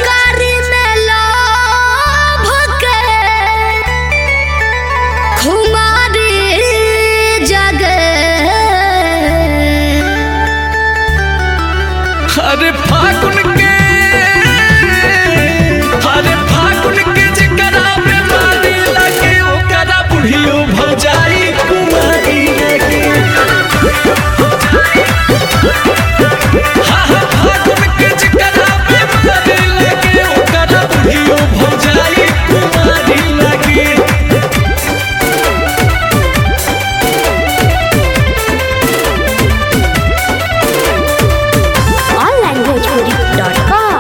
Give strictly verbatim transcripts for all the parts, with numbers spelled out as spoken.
पिचकारी में लोभ के खुमारी जगे। अरे फागुन के अरे फागुन के जिकरा में मारी लगे ओकरा बुढ़ियो भौजाई कुमारी लगे। हाँ हाँ फागुन के जिकरा में मारी लगे ओकरा बुढ़ियो भौजाई कुमारी लगे। Online Bhojpuri dot com.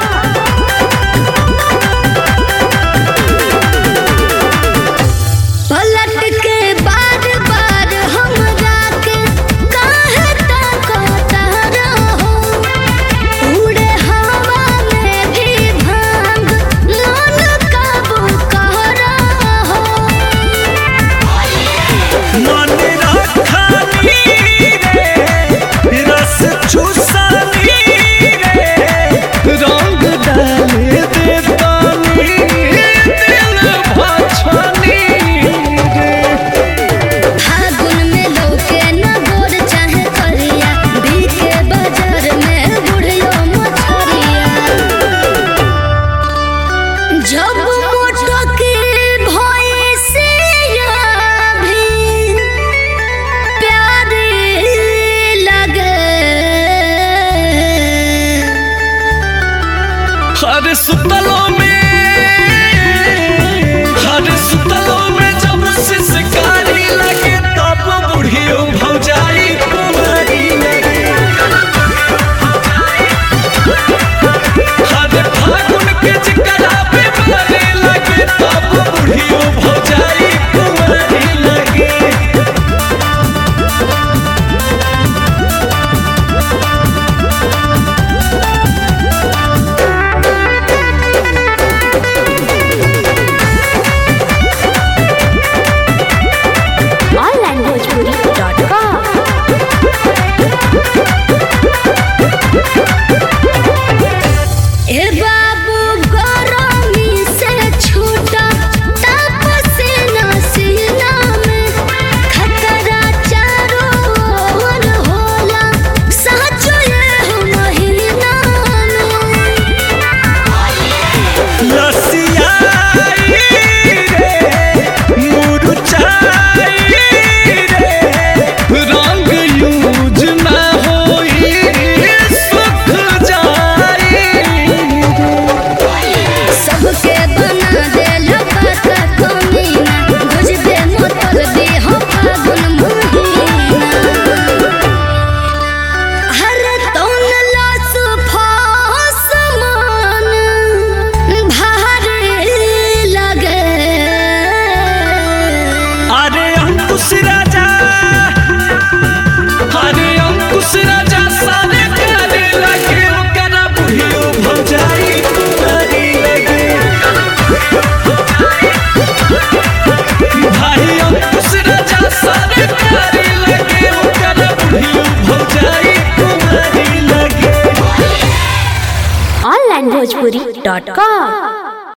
पलट के बार बार हमरा के काहे ताकता रहो। उड़े हवा में भी भांग मन काबू कर रहो। मन रखानी रे रस चूसानी रे रंग डाले दे पानी दिल भछनी रे। फागुन में लौके न गोर चाहे करिया बीके बाजार में बुढ़ियो मछरिया। जब मोटो की भैंसिया भी प्यारी लगे। हर सुतलों में हर सुतलों में जब से शिकारी लगे तब बुढ़ियो भौजाई कुमारी लगे। हर फागुन के जिकरा पे मारे लगे तब बुढ़ियो भौजाई कुमारी लगे। Online Bhojpuri dot com. ए बाबू गरमी से छूटा ताप सीना सीना में खतरा चारों ओर होला साचो ये हो महीना में। लसियाई रे मुरझाई रे रंग यूज ना होई सुख जाई सबके बना देल बात कमीना गुजबे मोतर भी हो फागुन महीना। हर तौन लस फास मन भारी लगे। अरे अंकुश राजा अरे अंकुश राजा सारे करे लगे ओकरा बुढ़ियो भौजाई कुमारी लगे। भाई अंकुश राजा सारे करे लगे ओकरा बुढ़ियो भौजाई कुमारी लगे। Online Bhojpuri dot com.